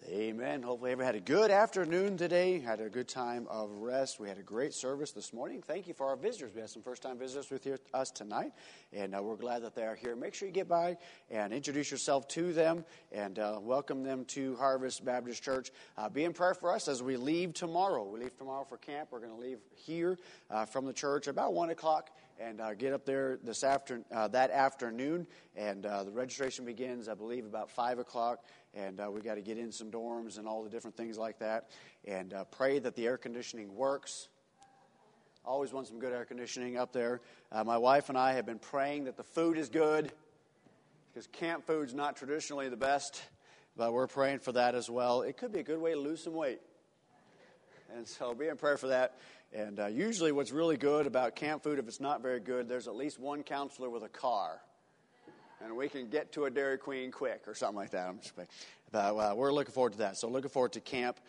Amen. Hopefully everyone had a good afternoon today, had a good time of rest. We had a great service this morning. Thank you for our visitors. We had some first-time visitors with us tonight, and we're glad that they are here. Make sure you get by and introduce yourself to them and welcome them to Harvest Baptist Church. Be in prayer for us as we leave tomorrow. We leave tomorrow for camp. We're going to leave here from the church about 1 o'clock and get up there that afternoon. And the registration begins, I believe, about 5 o'clock. And we got to get in some dorms and all the different things like that. And pray that the air conditioning works. Always want some good air conditioning up there. My wife and I have been praying that the food is good, because camp food's not traditionally the best. But we're praying for that as well. It could be a good way to lose some weight. And so be in prayer for that. And usually what's really good about camp food, if it's not very good, there's at least one counselor with a car. And we can get to a Dairy Queen quick or something like that. I'm just but we're looking forward to that. So looking forward to camp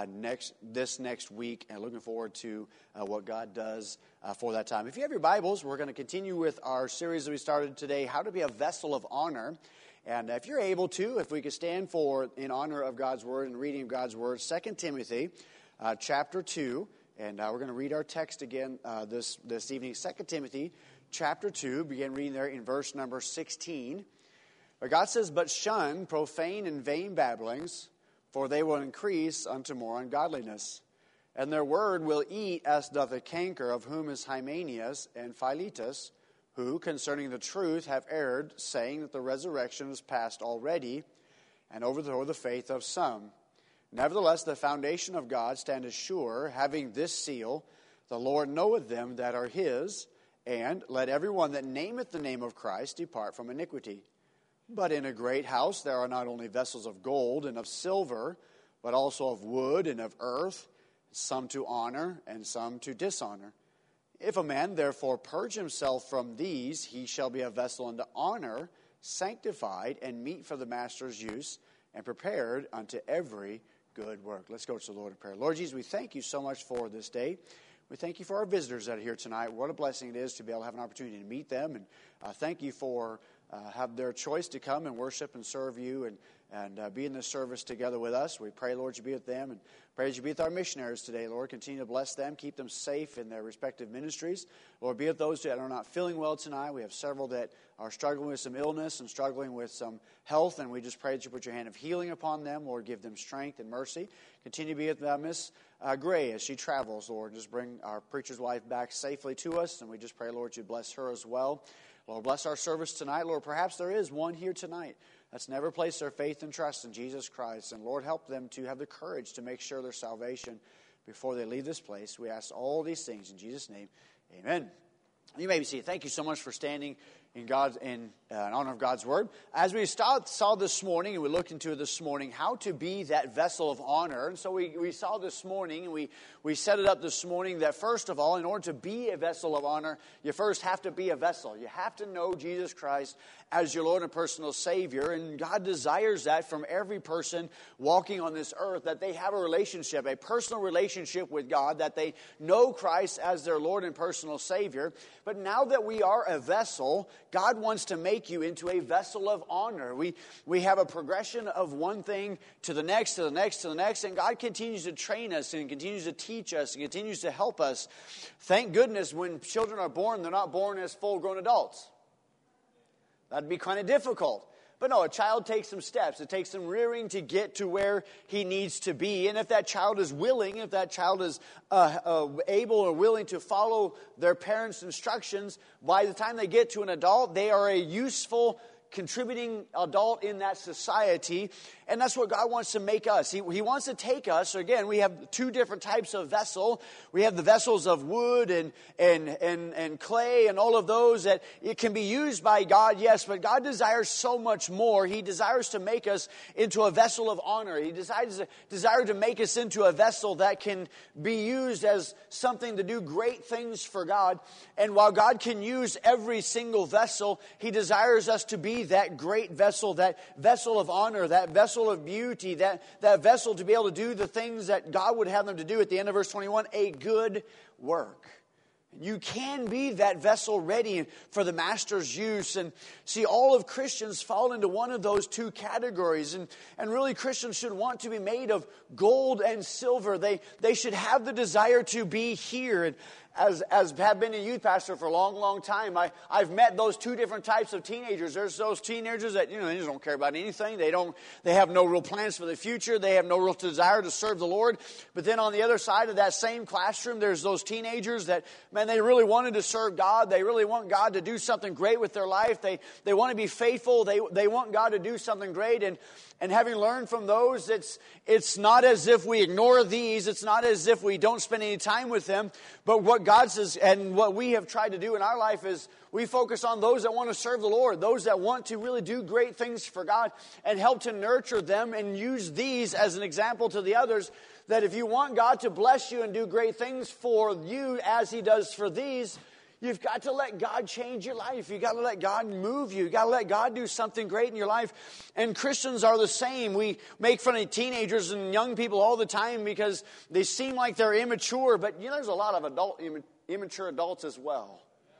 this next week, and looking forward to what God does for that time. If you have your Bibles, we're going to continue with our series that we started today, How to be a Vessel of Honor. And if you're able to, if we could stand for in honor of God's Word and reading of God's Word, 2 Timothy chapter 2. And we're going to read our text again this evening, 2 Timothy chapter 2, begin reading there in verse number 16. Where God says, "But shun profane and vain babblings, for they will increase unto more ungodliness. And their word will eat as doth a canker, of whom is Hymenaeus and Philetus, who concerning the truth have erred, saying that the resurrection is past already, and overthrow the faith of some. Nevertheless, the foundation of God standeth sure, having this seal, the Lord knoweth them that are his, and let everyone that nameth the name of Christ depart from iniquity. But in a great house there are not only vessels of gold and of silver, but also of wood and of earth, some to honor and some to dishonor. If a man therefore purge himself from these, he shall be a vessel unto honor, sanctified and meet for the master's use, and prepared unto every good work." Let's go to the Lord in prayer. Lord Jesus, we thank you so much for this day. We thank you for our visitors that are here tonight. What a blessing it is to be able to have an opportunity to meet them. And thank you for have their choice to come and worship and serve you and be in this service together with us. We pray, Lord, you be with them, and pray that you be with our missionaries today, Lord. Continue to bless them, keep them safe in their respective ministries. Lord, be with those that are not feeling well tonight. We have several that are struggling with some illness and struggling with some health, and we just pray that you put your hand of healing upon them. Lord, give them strength and mercy. Continue to be with Miss Gray as she travels, Lord. Just bring our preacher's wife back safely to us, and we just pray, Lord, you bless her as well. Lord, bless our service tonight. Lord, perhaps there is one here tonight that's never placed their faith and trust in Jesus Christ. And Lord, help them to have the courage to make sure their salvation before they leave this place. We ask all these things in Jesus' name. Amen. You may be seated. Thank you so much for standing in honor of God's Word. As we saw this morning, and we looked into it this morning, how to be that vessel of honor. And so we saw this morning, and we set it up this morning that first of all, in order to be a vessel of honor, you first have to be a vessel. You have to know Jesus Christ as your Lord and personal Savior. And God desires that from every person walking on this earth, that they have a relationship, a personal relationship with God, that they know Christ as their Lord and personal Savior. But now that we are a vessel, God wants to make you into a vessel of honor. We have a progression of one thing to the next, to the next, to the next, and God continues to train us and continues to teach us and continues to help us. Thank goodness when children are born, they're not born as full-grown adults. That'd be kind of difficult. But no, a child takes some steps. It takes some rearing to get to where he needs to be. And if that child is willing, if that child is able or willing to follow their parents' instructions, by the time they get to an adult, they are a useful, contributing adult in that society. And that's what God wants to make us. He wants to take us. So again, we have two different types of vessel. We have the vessels of wood and clay and all of those that it can be used by God, yes, but God desires so much more. He desires to make us into a vessel of honor. He desires to make us into a vessel that can be used as something to do great things for God. And while God can use every single vessel, He desires us to be that great vessel, that vessel of honor, that vessel of beauty, that vessel to be able to do the things that God would have them to do. At the end of verse 21, a good work. You can be that vessel ready for the master's use. And see, all of Christians fall into one of those two categories. And really, Christians should want to be made of gold and silver. They should have the desire to be here. And as have been a youth pastor for a long, long time, I've met those two different types of teenagers. There's those teenagers that, they just don't care about anything. They have no real plans for the future. They have no real desire to serve the Lord. But then on the other side of that same classroom, there's those teenagers that, man, they really wanted to serve God. They really want God to do something great with their life. They want to be faithful. They want God to do something great. And having learned from those, it's not as if we ignore these. It's not as if we don't spend any time with them. But what God says and what we have tried to do in our life is we focus on those that want to serve the Lord, those that want to really do great things for God and help to nurture them and use these as an example to the others, that if you want God to bless you and do great things for you as He does for these, you've got to let God change your life. You've got to let God move you. You've got to let God do something great in your life. And Christians are the same. We make fun of teenagers and young people all the time because they seem like they're immature. But there's a lot of immature adults as well.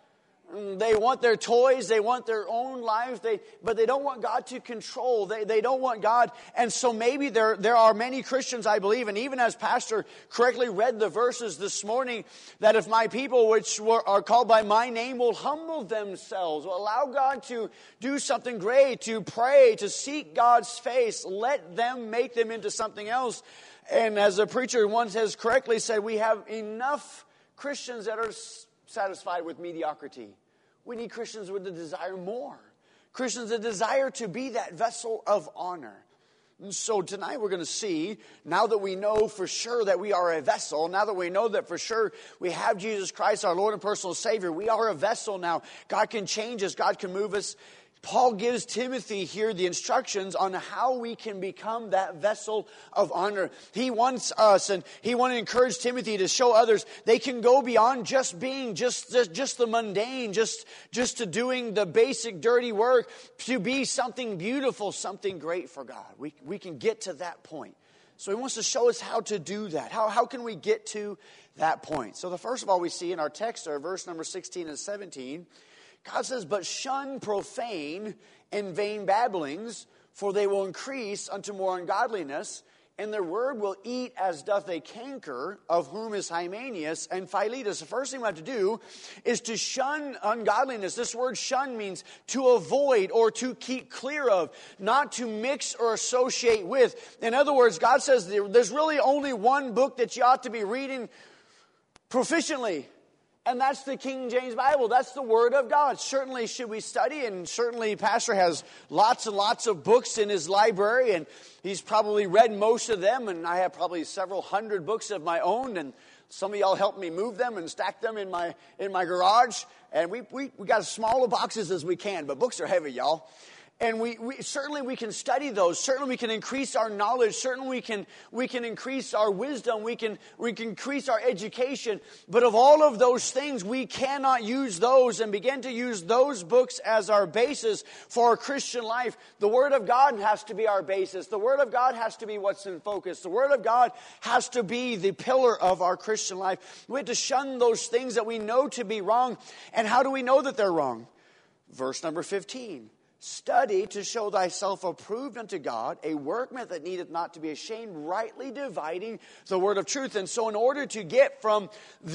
They want their toys. They want their own lives. But they don't want God to control. They don't want God. And so maybe there are many Christians, I believe, and even as Pastor correctly read the verses this morning, that if my people which are called by my name will humble themselves, will allow God to do something great, to pray, to seek God's face, let them make them into something else. And as a preacher once has correctly said, we have enough Christians that are satisfied with mediocrity. We need Christians with a desire more. Christians a desire to be that vessel of honor. And so tonight we're going to see, now that we know for sure that we are a vessel, now that we know that for sure we have Jesus Christ, our Lord and personal Savior, we are a vessel now. God can change us. God can move us. Paul gives Timothy here the instructions on how we can become that vessel of honor. He wants us, and he wants to encourage Timothy to show others they can go beyond just being just the mundane, just to doing the basic dirty work, to be something beautiful, something great for God. We can get to that point. So he wants to show us how to do that. How can we get to that point? So the first of all we see in our text are verse number 16 and 17. God says, but shun profane and vain babblings, for they will increase unto more ungodliness, and their word will eat as doth a canker, of whom is Hymenaeus and Philetus. The first thing we have to do is to shun ungodliness. This word shun means to avoid or to keep clear of, not to mix or associate with. In other words, God says there's really only one book that you ought to be reading proficiently. And that's the King James Bible. That's the Word of God. Certainly should we study, and certainly Pastor has lots and lots of books in his library, and he's probably read most of them, and I have probably several hundred books of my own, and some of y'all helped me move them and stack them in my garage. And we got as small of boxes as we can, but books are heavy, y'all. And we certainly can study those. Certainly we can increase our knowledge. Certainly we can increase our wisdom. We can increase our education. But of all of those things, we cannot use those and begin to use those books as our basis for our Christian life. The Word of God has to be our basis. The Word of God has to be what's in focus. The Word of God has to be the pillar of our Christian life. We have to shun those things that we know to be wrong. And how do we know that they're wrong? Verse number 15. Study to show thyself approved unto God, a workman that needeth not to be ashamed, rightly dividing the word of truth. And so in order to get from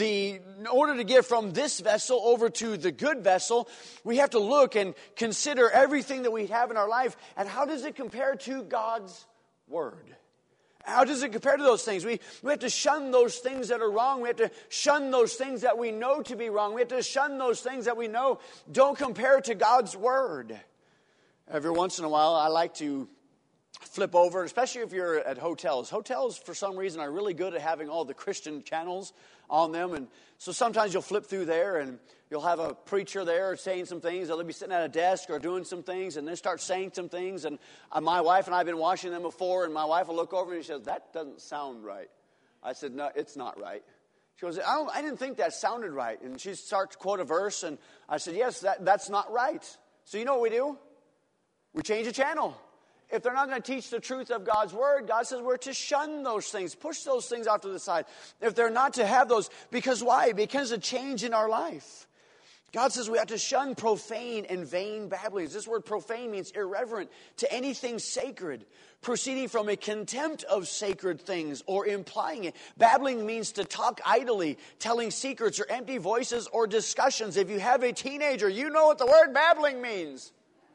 this vessel over to the good vessel, we have to look and consider everything that we have in our life, and how does it compare to God's word? How does it compare to those things? We have to shun those things that are wrong. We have to shun those things that we know to be wrong. We have to shun those things that we know don't compare to God's word. Every once in a while, I like to flip over, especially if you're at hotels. Hotels, for some reason, are really good at having all the Christian channels on them. And so sometimes you'll flip through there and you'll have a preacher there saying some things. They'll be sitting at a desk or doing some things, and they start saying some things. And my wife and I have been watching them before, and my wife will look over and she says, "That doesn't sound right." I said, "No, it's not right." She goes, I didn't think that sounded right. And she starts to quote a verse, and I said, "Yes, that's not right." So you know what we do? We change the channel. if they're not going to teach the truth of God's word, God says we're to shun those things, push those things off to the side. If they're not to have those, because why? Because of change in our life. God says we have to shun profane and vain babblings. This word profane means irreverent to anything sacred, proceeding from a contempt of sacred things or implying it. Babbling means to talk idly, telling secrets or empty voices or discussions. If you have a teenager, you know what the word babbling means.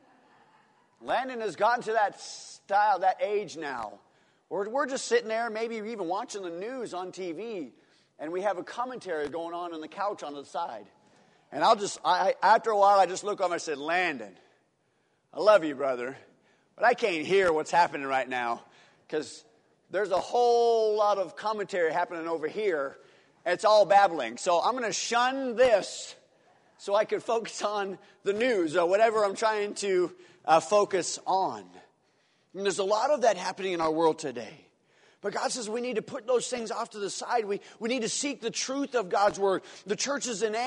Landon has gotten to that style, that age now. We're just sitting there, maybe even watching the news on TV, and we have a commentary going on the couch on the side. And after a while, I just look over and I said, Landon, I love you, brother, but I can't hear what's happening right now because there's a whole lot of commentary happening over here, and it's all babbling. So I'm going to shun this so I can focus on the news or whatever I'm trying to focus on. And there's a lot of that happening in our world today. But God says we need to put those things off to the side. We need to seek the truth of God's word. The churches in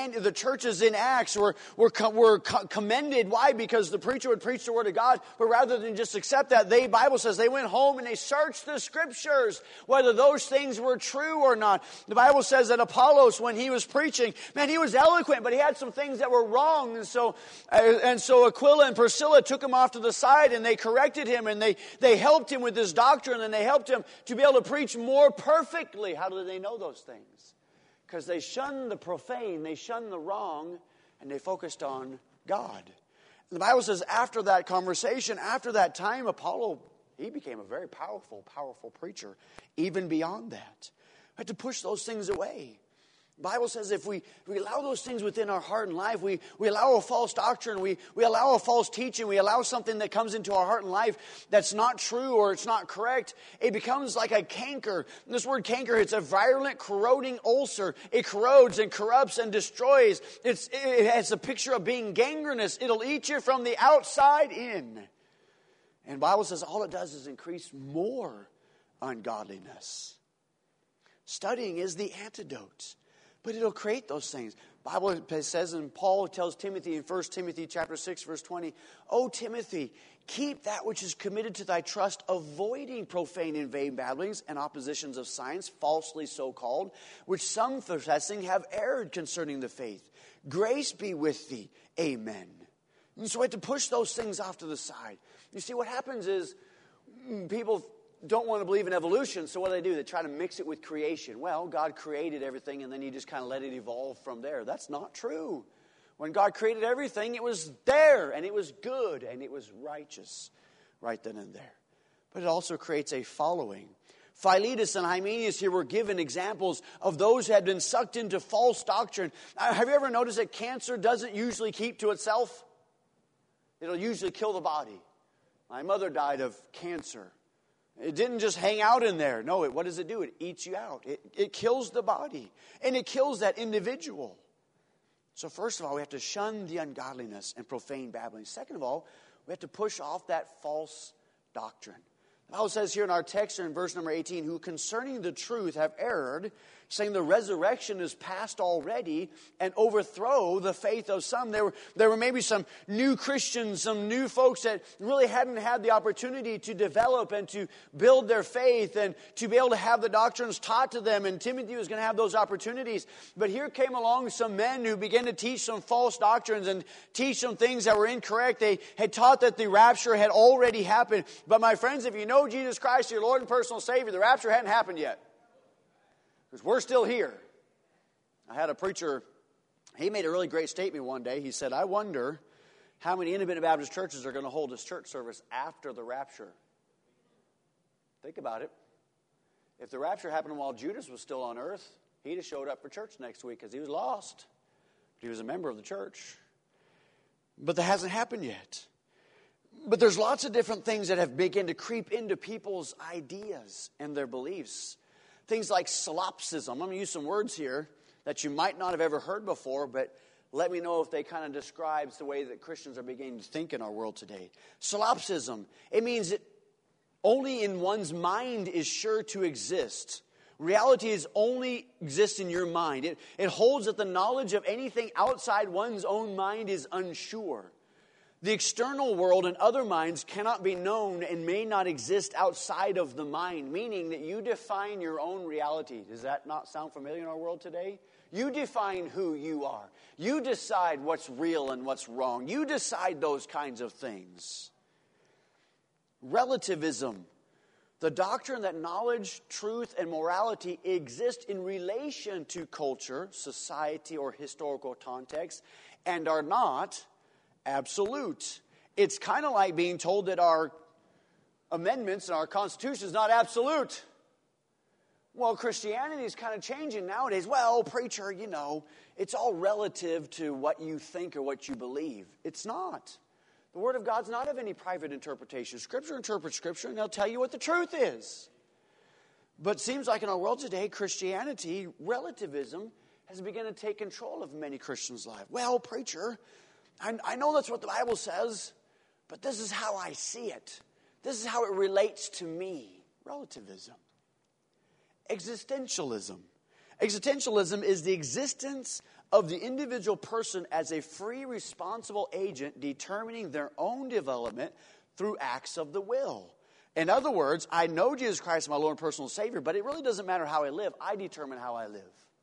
Acts were commended. Why? Because the preacher would preach the word of God. But rather than just accept that, the Bible says they went home and they searched the scriptures, whether those things were true or not. The Bible says that Apollos, when he was preaching, man, he was eloquent, but he had some things that were wrong. And so Aquila and Priscilla took him off to the side and they corrected him and they helped him with his doctrine and they helped him to be able to preach more perfectly. How do they know those things? Because they shunned the profane, they shunned the wrong, and they focused on God. And the Bible says after that conversation, after that time, Apollo, he became a very powerful preacher. Even beyond that, we had to push those things away. The Bible says if we allow those things within our heart and life, we allow a false doctrine, we allow a false teaching, we allow something that comes into our heart and life that's not true or it's not correct, it becomes like a canker. And this word canker, it's a virulent, corroding ulcer. It corrodes and corrupts and destroys. It has a picture of being gangrenous. It'll eat you from the outside in. And the Bible says all it does is increase more ungodliness. Studying is the antidote. But it'll create those things. The Bible says, and Paul tells Timothy in 1 Timothy chapter 6, verse 20, O Timothy, keep that which is committed to thy trust, avoiding profane and vain babblings and oppositions of science, falsely so called, which some professing have erred concerning the faith. Grace be with thee. Amen. And so we have to push those things off to the side. You see, what happens is people don't want to believe in evolution, so what do? They try to mix it with creation. Well, God created everything, and then he just kind of let it evolve from there. That's not true. When God created everything, it was there, and it was good, and it was righteous right then and there. But it also creates a following. Philetus and Hymenaeus here were given examples of those who had been sucked into false doctrine. Have you ever noticed that cancer doesn't usually keep to itself? It'll usually kill the body. My mother died of cancer. It didn't just hang out in there. No, what does it do? It eats you out. It kills the body. And it kills that individual. So first of all, we have to shun the ungodliness and profane babbling. Second of all, we have to push off that false doctrine. The Bible says here in our text in verse number 18, who concerning the truth have erred, saying the resurrection is past already, and overthrow the faith of some. There were maybe some new Christians, some new folks that really hadn't had the opportunity to develop and to build their faith and to be able to have the doctrines taught to them. And Timothy was going to have those opportunities. But here came along some men who began to teach some false doctrines and teach some things that were incorrect. They had taught that the rapture had already happened. But my friends, if you know Jesus Christ, your Lord and personal Savior, the rapture hadn't happened yet. Because we're still here. I had a preacher, he made a really great statement one day. He said, I wonder how many independent Baptist churches are going to hold this church service after the rapture. Think about it. If the rapture happened while Judas was still on earth, he'd have showed up for church next week because he was lost. But he was a member of the church. But that hasn't happened yet. But there's lots of different things that have begun to creep into people's ideas and their beliefs. Things like solipsism. I'm going to use some words here that you might not have ever heard before, but let me know if they kind of describes the way that Christians are beginning to think in our world today. Solipsism. It means that only in one's mind is sure to exist. Reality is only exists in your mind. It holds that the knowledge of anything outside one's own mind is unsure. The external world and other minds cannot be known and may not exist outside of the mind, meaning that you define your own reality. Does that not sound familiar in our world today? You define who you are. You decide what's real and what's wrong. You decide those kinds of things. Relativism, the doctrine that knowledge, truth, and morality exist in relation to culture, society, or historical context, and are not absolute. It's kind of like being told that our amendments and our Constitution is not absolute. Well, Christianity is kind of changing nowadays. Well, preacher, it's all relative to what you think or what you believe. It's not. The Word of God's not of any private interpretation. Scripture interprets Scripture, and they'll tell you what the truth is. But it seems like in our world today, Christianity, relativism, has begun to take control of many Christians' lives. Well, preacher, I know that's what the Bible says, but this is how I see it. This is how it relates to me. Relativism. Existentialism. Existentialism is the existence of the individual person as a free, responsible agent determining their own development through acts of the will. In other words, I know Jesus Christ is my Lord and personal Savior, but it really doesn't matter how I live. I determine how I live.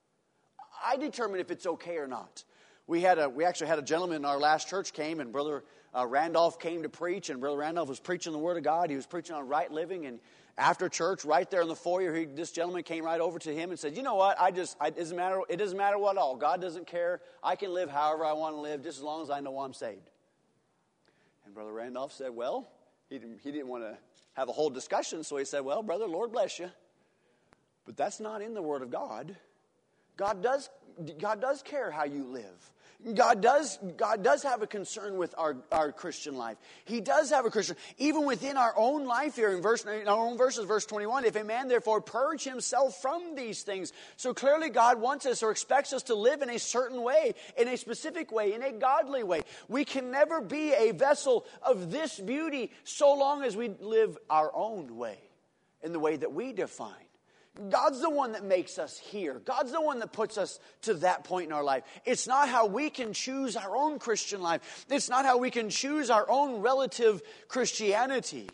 I determine if it's okay or not. We actually had a gentleman in our last church came, and Brother Randolph came to preach, and Brother Randolph was preaching the Word of God. He was preaching on right living, and after church, right there in the foyer, this gentleman came right over to him and said, "You know what? It doesn't matter what at all. God doesn't care. I can live however I want to live, just as long as I know I'm saved." And Brother Randolph said, well, he didn't want to have a whole discussion, so he said, "Well, brother, Lord bless you, but that's not in the Word of God. God does care how you live. God does have a concern with our Christian life. He does have a Christian. Even within our own life here in our own verses, verse 21, if a man therefore purge himself from these things. So clearly God wants us or expects us to live in a certain way, in a specific way, in a godly way. We can never be a vessel of this beauty so long as we live our own way, in the way that we define. God's the one that makes us here. God's the one that puts us to that point in our life. It's not how we can choose our own Christian life. It's not how we can choose our own relative Christianity.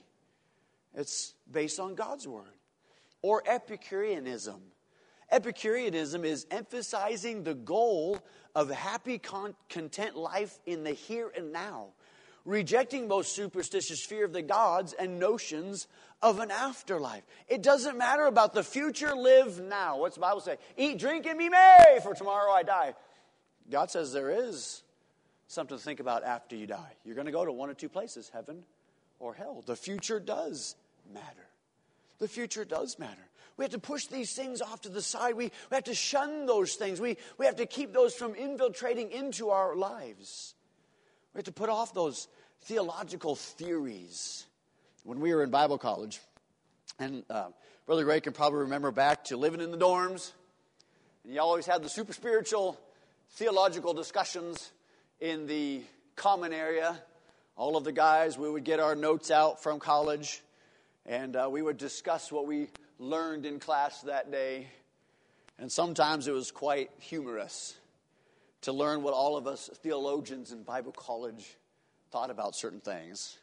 It's based on God's Word. Or Epicureanism. Epicureanism is emphasizing the goal of a happy, content life in the here and now, rejecting both superstitious fear of the gods and notions of an afterlife. It doesn't matter about the future, live now. What's the Bible say? Eat, drink, and be merry, for tomorrow I die. God says there is something to think about after you die. You're going to go to one of two places, heaven or hell. The future does matter. The future does matter. We have to push these things off to the side. We have to shun those things. We have to keep those from infiltrating into our lives. We have to put off those theological theories. When we were in Bible college, and Brother Gray can probably remember back to living in the dorms, and you always had the super spiritual theological discussions in the common area. All of the guys, we would get our notes out from college, and we would discuss what we learned in class that day. And sometimes it was quite humorous to learn what all of us theologians in Bible college thought about certain things.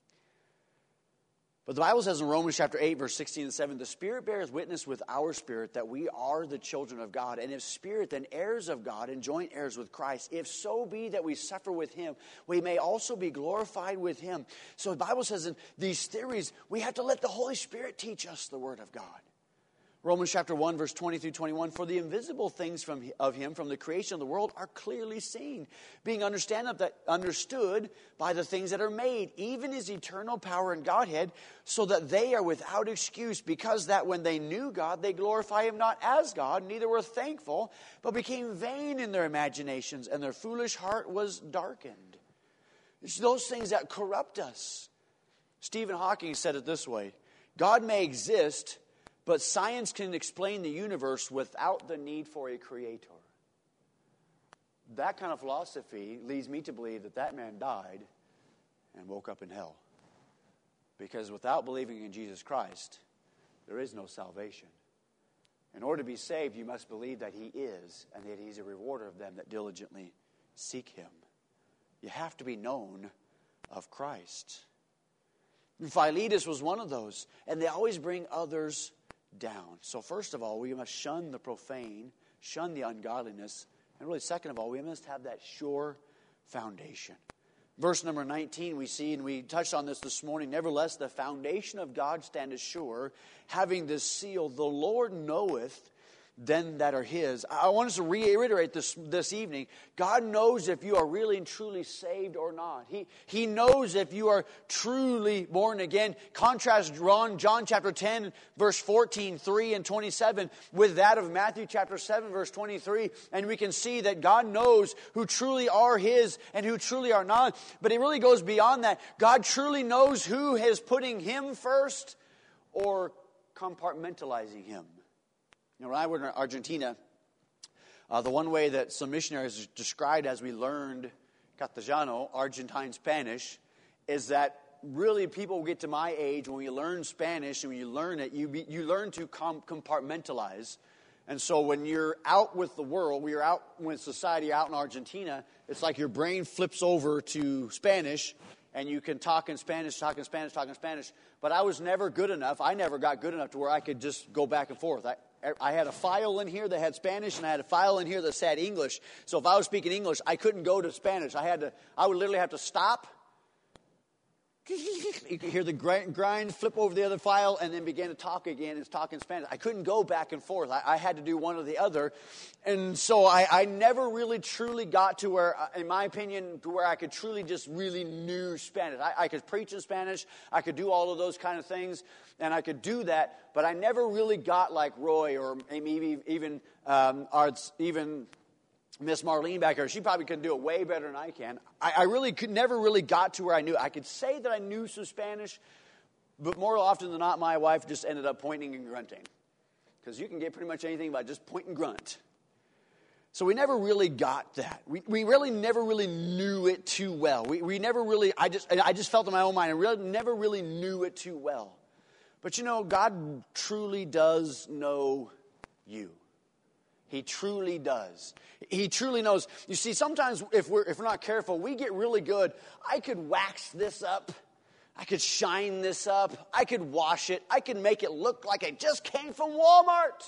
But the Bible says in Romans chapter 8, verse 16 and 7, the Spirit bears witness with our spirit that we are the children of God. And if Spirit, then heirs of God and joint heirs with Christ. If so be that we suffer with Him, we may also be glorified with Him. So the Bible says in these theories, we have to let the Holy Spirit teach us the Word of God. Romans chapter 1, verse 20 through 21, for the invisible things of Him from the creation of the world are clearly seen, being understood by the things that are made, even His eternal power and Godhead, so that they are without excuse, because that when they knew God, they glorify Him not as God, neither were thankful, but became vain in their imaginations, and their foolish heart was darkened. It's those things that corrupt us. Stephen Hawking said it this way, God may exist, but science can explain the universe without the need for a creator. That kind of philosophy leads me to believe that that man died and woke up in hell. Because without believing in Jesus Christ, there is no salvation. In order to be saved, you must believe that He is, and that He's a rewarder of them that diligently seek Him. You have to be known of Christ. Philetus was one of those, and they always bring others down. So first of all, we must shun the profane, shun the ungodliness, and really second of all, we must have that sure foundation. Verse number 19 we see, and we touched on this morning, nevertheless the foundation of God standeth sure, having this seal, the Lord knoweth them that are His. I want us to reiterate this evening. God knows if you are really and truly saved or not. He knows if you are truly born again. Contrast John chapter 10, verse 14, 3 and 27 with that of Matthew chapter 7, verse 23. And we can see that God knows who truly are His and who truly are not. But it really goes beyond that. God truly knows who is putting Him first or compartmentalizing Him. When I was in Argentina, the one way that some missionaries described as we learned Castellano, Argentine Spanish, is that really people get to my age, when you learn Spanish and when you learn it, you learn to compartmentalize. And so when you're out with the world, when you're out with society out in Argentina, it's like your brain flips over to Spanish, and you can talk in Spanish. But I was never good enough. I never got good enough to where I could just go back and forth. I had a file in here that had Spanish, and I had a file in here that said English. So if I was speaking English, I couldn't go to Spanish. I would literally have to stop. You could hear the grind, flip over the other file, and then begin to talk again and talk in Spanish. I couldn't go back and forth. I had to do one or the other. And so I never really truly got to where, in my opinion, to where I could truly just really knew Spanish. I could preach in Spanish. I could do all of those kind of things, and I could do that. But I never really got like Roy or maybe even Miss Marlene back here. She probably can do it way better than I can. I really never really got to where I knew. I could say that I knew some Spanish, but more often than not, my wife just ended up pointing and grunting. Because you can get pretty much anything by just point and grunt. So we never really got that. We really never really knew it too well. We never really, I just felt in my own mind, I really never really knew it too well. But you know, God truly does know you. He truly does. He truly knows. You see, sometimes if we're not careful, we get really good. I could wax this up. I could shine this up. I could wash it. I could make it look like it just came from Walmart.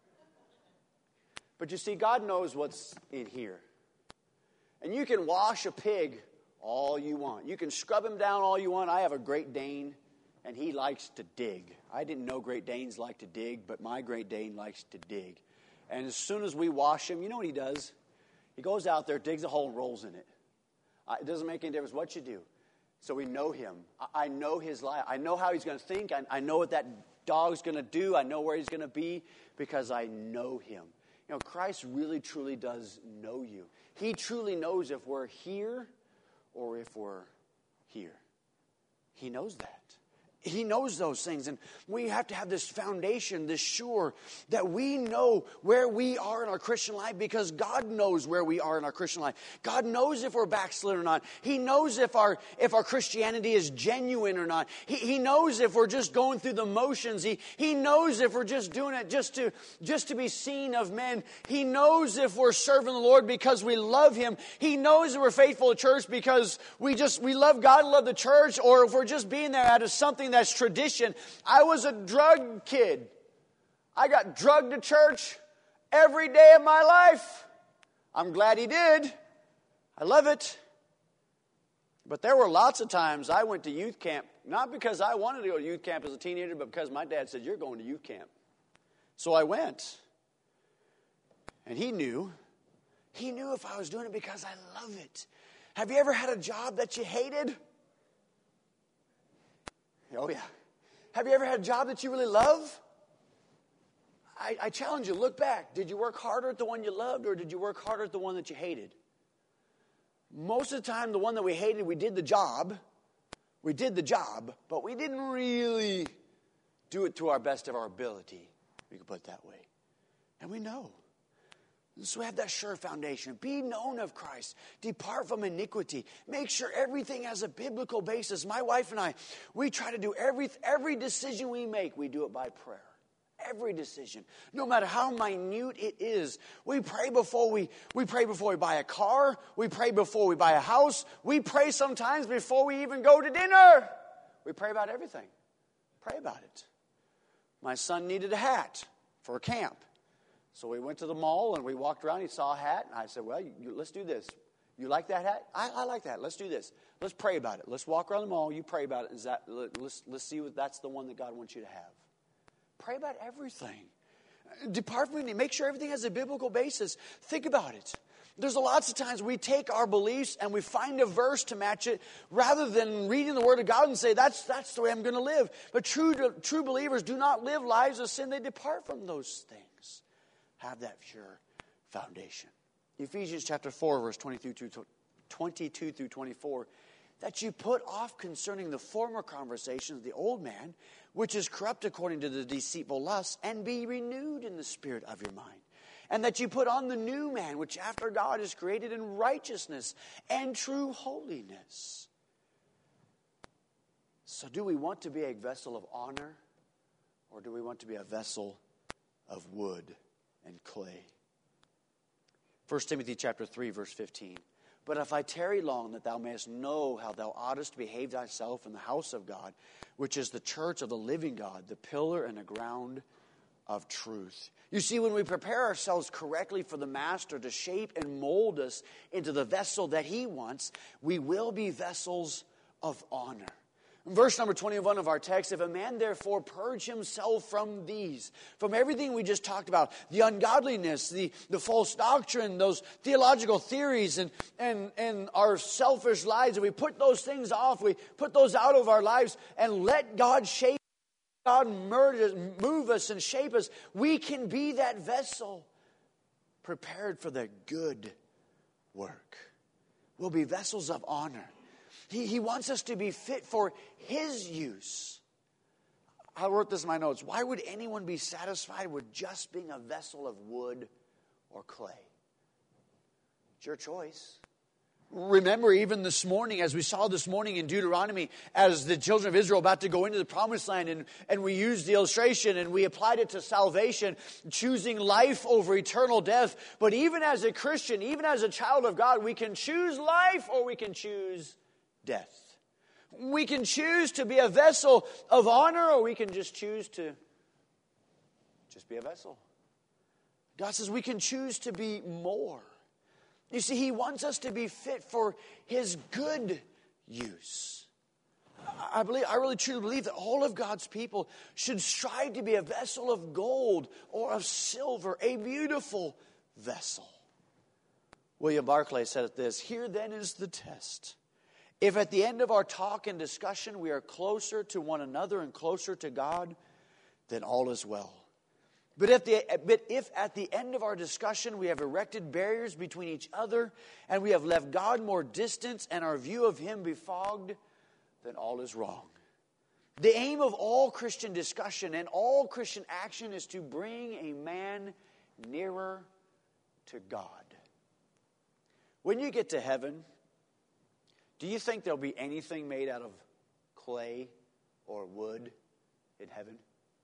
But you see, God knows what's in here. And you can wash a pig all you want. You can scrub him down all you want. I have a Great Dane, and he likes to dig. I didn't know Great Danes like to dig, but my Great Dane likes to dig. And as soon as we wash him, you know what he does? He goes out there, digs a hole, and rolls in it. It doesn't make any difference what you do. So we know him. I know his life. I know how he's going to think. I know what that dog's going to do. I know where he's going to be because I know him. You know, Christ really, truly does know you. He truly knows if we're here or if we're here. He knows that. He knows those things, and we have to have this foundation, this sure, that we know where we are in our Christian life because God knows where we are in our Christian life. God knows if we're backslidden or not. He knows if our Christianity is genuine or not. He knows if we're just going through the motions. He knows if we're just doing it just to be seen of men. He knows if we're serving the Lord because we love Him. He knows if we're faithful to church because we love God and love the church, or if we're just being there out of something that's tradition. I was a drug kid. I got drugged to church every day of my life. I'm glad he did. I love it. But there were lots of times I went to youth camp, not because I wanted to go to youth camp as a teenager, but because my dad said, "You're going to youth camp." So I went. And he knew. He knew if I was doing it because I love it. Have you ever had a job that you hated? Oh, yeah. Have you ever had a job that you really love? I challenge you, look back. Did you work harder at the one you loved, or did you work harder at the one that you hated? Most of the time, the one that we hated, we did the job. We did the job, but we didn't really do it to our best of our ability. We could put it that way. And we know. So we have that sure foundation. Be known of Christ. Depart from iniquity. Make sure everything has a biblical basis. My wife and I, we try to do every decision we make, we do it by prayer. every decision, no matter how minute it is. We pray before we buy a car. We pray before we buy a house. We pray sometimes before we even go to dinner. We pray about everything. Pray about it. My son needed a hat for camp. So we went to the mall and we walked around. He saw a hat. And I said, well, let's do this. You like that hat? I like that. Let's do this. Let's pray about it. Let's walk around the mall. You pray about it. Let's see if that's the one that God wants you to have. Pray about everything. Depart from it. Make sure everything has a biblical basis. Think about it. There's lots of times we take our beliefs and we find a verse to match it rather than reading the Word of God and say, that's the way I'm going to live. But true believers do not live lives of sin. They depart from those things. Have that pure foundation. Ephesians chapter 4, verse 22 through 24, that you put off concerning the former conversations of the old man, which is corrupt according to the deceitful lusts, and be renewed in the spirit of your mind. And that you put on the new man, which after God is created in righteousness and true holiness. So do we want to be a vessel of honor, or do we want to be a vessel of wood and clay? 1 Timothy chapter 3, verse 15. But if I tarry long, that thou mayest know how thou oughtest to behave thyself in the house of God, which is the church of the living God, the pillar and the ground of truth. You see, when we prepare ourselves correctly for the Master to shape and mold us into the vessel that He wants, we will be vessels of honor. Verse number 21 of our text, if a man therefore purge himself from these, from everything we just talked about, the ungodliness, the false doctrine, those theological theories and our selfish lives, and we put those things off, we put those out of our lives and let God shape, God move us and shape us, we can be that vessel prepared for the good work. We'll be vessels of honor. He wants us to be fit for His use. I wrote this in my notes. Why would anyone be satisfied with just being a vessel of wood or clay? It's your choice. Remember, even this morning, as we saw this morning in Deuteronomy, as the children of Israel about to go into the promised land, and we used the illustration and we applied it to salvation, choosing life over eternal death. But even as a Christian, even as a child of God, we can choose life or we can choose death. We can choose to be a vessel of honor, or we can just choose to just be a vessel. God says we can choose to be more. You see, He wants us to be fit for His good use. I really truly believe that all of God's people should strive to be a vessel of gold or of silver, a beautiful vessel. William Barclay said it this: here then is the test. If at the end of our talk and discussion we are closer to one another and closer to God, then all is well. But if at the end of our discussion we have erected barriers between each other and we have left God more distant and our view of Him befogged, then all is wrong. The aim of all Christian discussion and all Christian action is to bring a man nearer to God. When you get to heaven, do you think there'll be anything made out of clay or wood in heaven?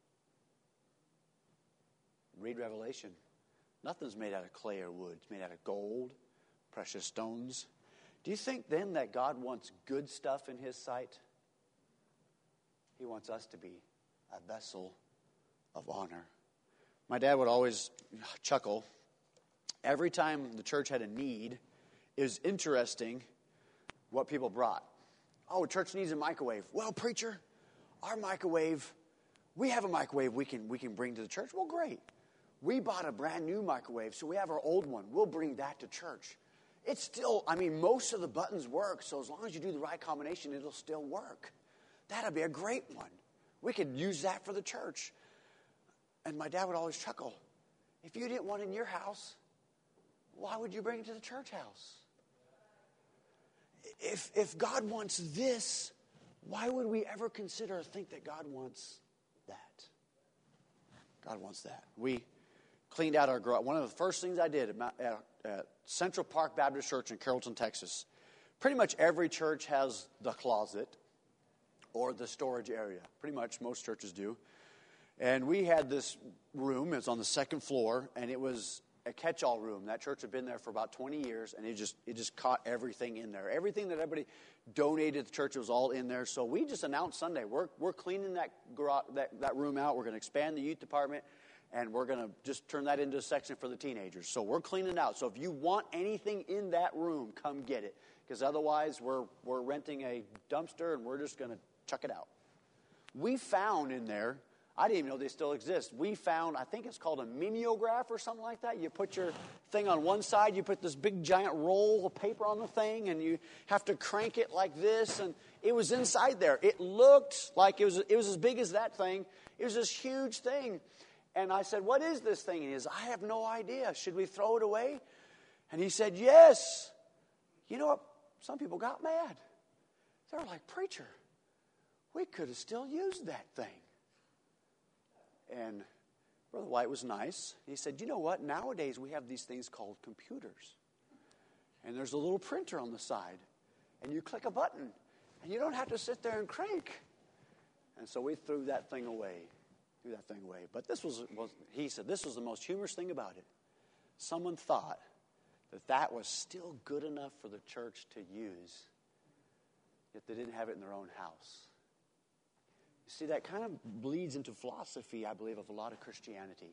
Read Revelation. Nothing's made out of clay or wood. It's made out of gold, precious stones. Do you think then that God wants good stuff in His sight? He wants us to be a vessel of honor. My dad would always chuckle. Every time the church had a need, it was interesting what people brought. Oh, church needs a microwave. Well, preacher, our microwave, we have a microwave we can bring to the church. Well, great. We bought a brand new microwave, so we have our old one. We'll bring that to church. It's still, most of the buttons work, so as long as you do the right combination, it'll still work. That'd be a great one. We could use that for the church. And my dad would always chuckle. If you didn't want it in your house, why would you bring it to the church house? If God wants this, why would we ever consider or think that God wants that? God wants that. We cleaned out our garage. One of the first things I did at Central Park Baptist Church in Carrollton, Texas. Pretty much every church has the closet or the storage area. Pretty much most churches do. And we had this room. It was on the second floor, and it was a catch-all room. That church had been there for about 20 years, and it just caught everything in there. Everything that everybody donated to the church was all in there. So we just announced Sunday, we're cleaning that room out. We're going to expand the youth department, and we're going to just turn that into a section for the teenagers. So we're cleaning it out. So if you want anything in that room, come get it. Because otherwise, we're renting a dumpster, and we're just going to chuck it out. We found in there, I didn't even know they still exist. We found, I think it's called a mimeograph or something like that. You put your thing on one side, you put this big giant roll of paper on the thing, and you have to crank it like this, and it was inside there. It looked like it was as big as that thing. It was this huge thing. And I said, what is this thing? And he said, I have no idea. Should we throw it away? And he said, yes. You know what? Some people got mad. They were like, preacher, we could have still used that thing. And Brother White was nice. He said, you know what? Nowadays we have these things called computers. And there's a little printer on the side. And you click a button. And you don't have to sit there and crank. And so we threw that thing away. But he said, this was the most humorous thing about it. Someone thought that was still good enough for the church to use, yet they didn't have it in their own house. You see, that kind of bleeds into philosophy, I believe, of a lot of Christianity.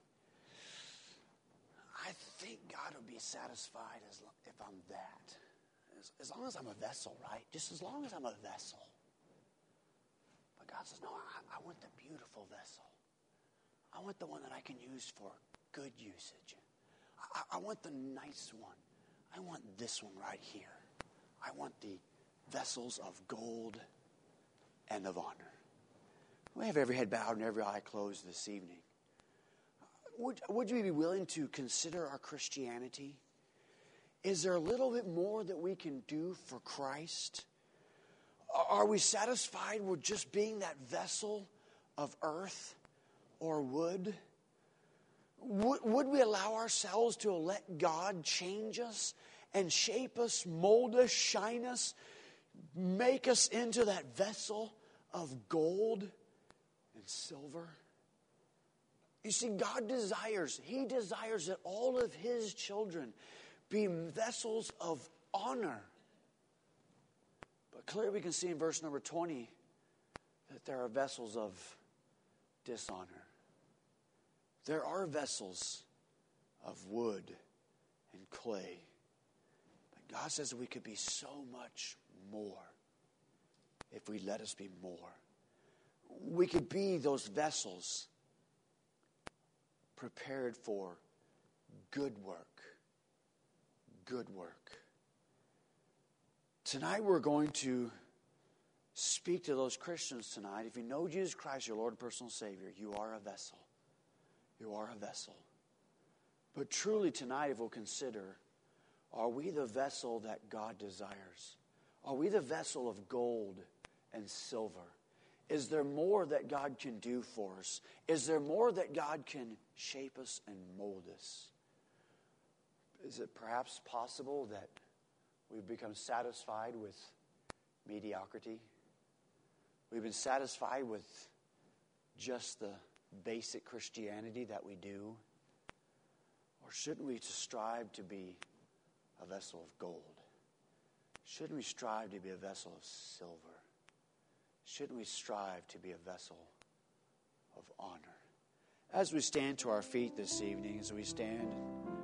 I think God would be satisfied if I'm that. As long as I'm a vessel, right? Just as long as I'm a vessel. But God says, no, I want the beautiful vessel. I want the one that I can use for good usage. I want the nice one. I want this one right here. I want the vessels of gold and of honor. We have every head bowed and every eye closed this evening. Would you be willing to consider our Christianity? Is there a little bit more that we can do for Christ? Are we satisfied with just being that vessel of earth or wood? Would we allow ourselves to let God change us and shape us, mold us, shine us, make us into that vessel of gold and silver? You see, God desires that all of His children be vessels of honor. But clearly we can see in verse number 20 that there are vessels of dishonor. There are vessels of wood and clay. But God says that we could be so much more if we let us be more. We could be those vessels prepared for good work. Good work. Tonight we're going to speak to those Christians tonight. If you know Jesus Christ, your Lord and personal Savior, you are a vessel. You are a vessel. But truly tonight, if we'll consider, are we the vessel that God desires? Are we the vessel of gold and silver? Is there more that God can do for us? Is there more that God can shape us and mold us? Is it perhaps possible that we've become satisfied with mediocrity? We've been satisfied with just the basic Christianity that we do? Or shouldn't we strive to be a vessel of gold? Shouldn't we strive to be a vessel of silver? Shouldn't we strive to be a vessel of honor? As we stand to our feet this evening, as we stand